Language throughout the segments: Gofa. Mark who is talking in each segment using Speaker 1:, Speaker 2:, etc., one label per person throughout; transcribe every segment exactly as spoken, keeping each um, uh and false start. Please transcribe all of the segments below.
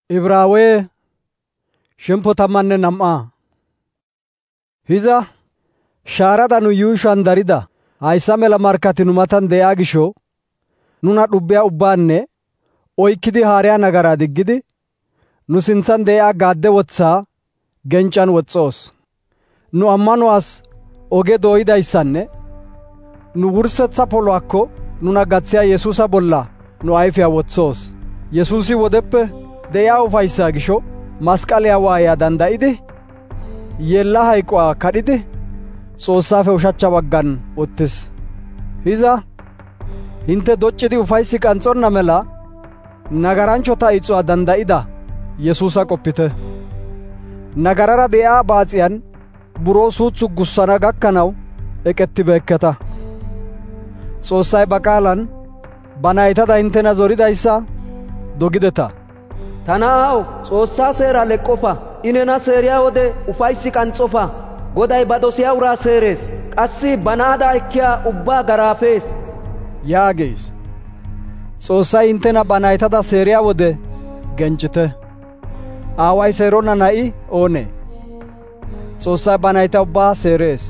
Speaker 1: Ibraawe shempo tammanne nam'a. Hiza shaarada nu yuushan darida hayssa mela markati nu matan de'iya gisho nuna dhubbiya ubbaanne oykkidi haariya nagara diggidi nu sinthan de'iya gaadde wothaa gencan woxxoos. Nu ammanuwas oge dooyidayssanne nu wursetha poluwaakko nuna gathiya Yesuusa bolla nu ayfiya wothoos. Yesuusi wodeppe de'iya ufayssaa gisho masqaliyaa waayaa danda'idi yeella hayquwaa kadhidi Xoossaafe ushachcha baggan uttis. Hiza hinte doccidi ufayssi qanxonna mela nagaranchota ixuwaa danda'ida Yesuusa qoppite. Nagarara de'iya baaxiyan buroo suuthu gussana gakkanaw eqettibeekketa. Xoossay ba qaalan ba naytada hintena zoridayssa dogideta.
Speaker 2: Ta na'aw, Xoossaa seeraa leqqofa. I nena seeriya wode ufayssi qanxxofa. Goday ba dosiya uraa seerees. Qassi ba naadaa ekkiya ubbaa garaafees
Speaker 1: yaagees. Xoossay hintena ba naytada seeriya wode gencite. Aaway seeronna na'i oonee? Xoossay ba nayta ubbaa seerees.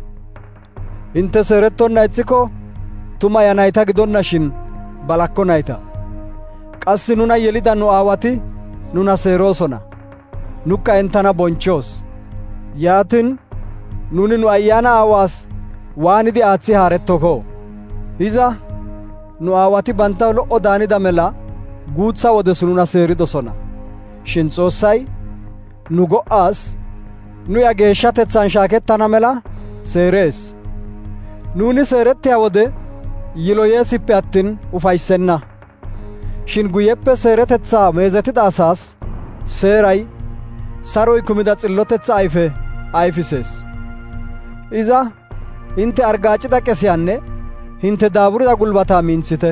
Speaker 1: Hinte seerettonna ixxiko tuma ya nayta gidonna shin balakko nayta. Qassi nuna yelida nu aawati nuna seeroosona. Nukka entana bonchoos. Yaatin nuni nu ayyaana aawaas waanidi aaththi haarettoko. Hiza nu aawati bantaw lo'o daanida mela guutha wodes nuna seeridosona. Shin Xoossay nu go'aas nu ya geeshshatethan shaakettana mela seerees. Nuni seerettiya wode yiloyeesippe attin ufaysenna. Shin guyeppe seeretethaa meezetida asaas seeray saroy kumida xillotetha ayfe ayfisees. Iza hinte argaacida qesiyaanne hinte daaburida gulbataa minthite.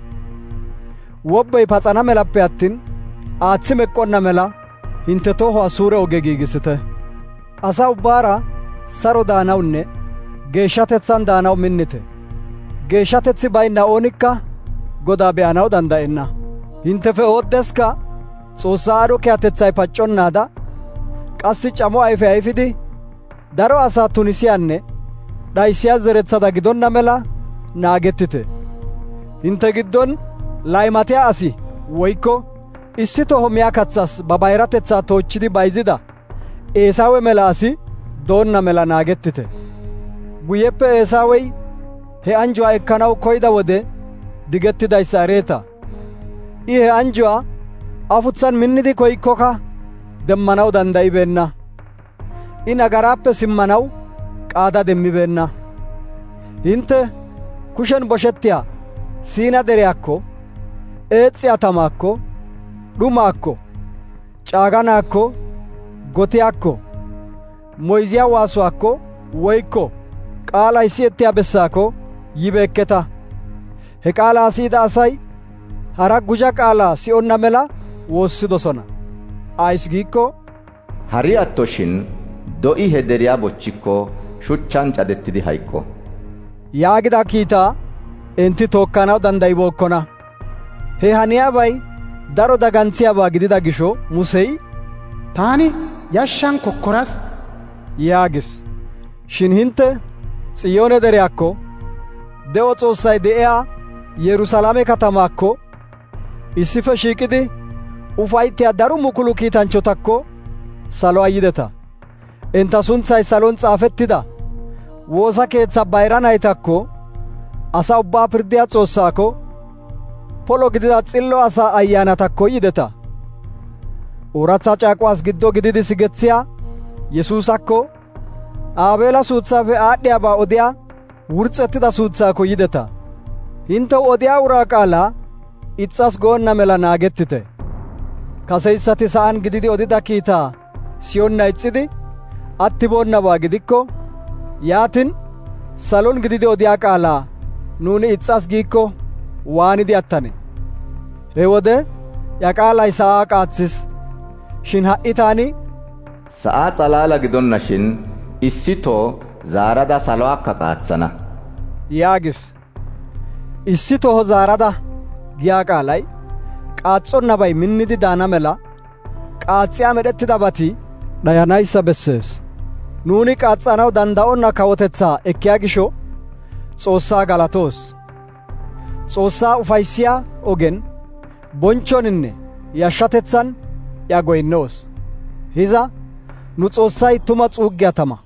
Speaker 1: Wobbey paxana melappe attin aaththi meqqonna mela hinte tohuwaa suure oge giigisite. Asa ubbaara saro daanawunne geeshshatethan daanaw minnite. Geeshshatethi baynna oonikka Godaa be'anaw danda'enna. Hintefe ooddeska Xoossaa aadho kiyatethay pacconnaada qassi camo ayfe ayfidi daro asaa tunisiyaanne dhaysiyaa zerethada gidonna mela naagettite. Hinte giddon laymatiya asi woykko issi toho miyaa kaththas ba bayratethaa toochchidi bayzida Eesaawe mela asi doonna mela naagettite. Guyeppe Eesaawey he anjuwaa ekkanaw koyda wode digettidayssa ereeta. I he anjuwaa afutsan minnidi koykkoka demmanaw danda'ibeenna. I nagaraappe simmanaw qaada demmibeenna. Hinte kushen boshettiyaa Siina deriyaakko, eexiyaa tamaakko, dhumaakko, caaganaakko, gotiyaakko, moyziyaa waasuwaakko woykko qaalay siyettiyaa bessaakko yibeekketa. He qaalaa siyida asay hara guja qaalaa si'onna mela woossidosona. Ays giikko
Speaker 3: hari attoshin do'i he deriyaa bochchikko shuchchan cadettidi hayqqo
Speaker 1: yaagida kiitaa enti tookkanaw dandaybookkona. He haniyaabay daro dagantsiyaabaa gidida gisho Musey,
Speaker 4: taani yashshan kokkoras
Speaker 1: yaagis. Shin hinte Xiyoone deriyaakko, de'o Xoossay de'iyaa Yerusalaame katamaakko issife shiiqidi ufayttiyaa daro mukulu kiitanchotakko saluwaa yideta. Enta sunthay salon xaafettida woosa keetha bayra naytakko, asa ubbaa pirdiyaa Xoossaakko, polo gidida xillo asaa ayyaanatakko yideta. Ooratha caaquwaas giddo gididi sigethiyaa Yesuusakko, Aabeela suuthaafe aadhdhiyaabaa odiyaa wurxettida suuthaakko yideta. Hintew odiyaa uraa qaalaa ixxas goonna mela naagettite. Kaseyssati sa'an gididi odida kiitaa siyonna ixxidi attiboonnabaa gidikko, yaatin salon gididi odiyaa qaalaa nuuni ixxas giikko waanidi attane? He wode ya qaalay sa'aa qaatsis. Shin ha'i taani
Speaker 3: sa'aa xalaala gidonna shin issitoo zaarada salo'aakka qaatsana
Speaker 1: yaagis. Issi toho zaarada giyaa qaalay qaaxxonnabay minnidi daana mela qaaxxiya medhettidabati dhayanayssa bessees. Nuuni qaaxxanaw danda'onna kawotetsaa ekkiya gisho Xoossaa galatoos. Xoossaa ufayssiyaa ogen bonchchoninne yashshatetsan iya goynnoos. Hiza nu Xoossay tuma xuuggiyaa tama.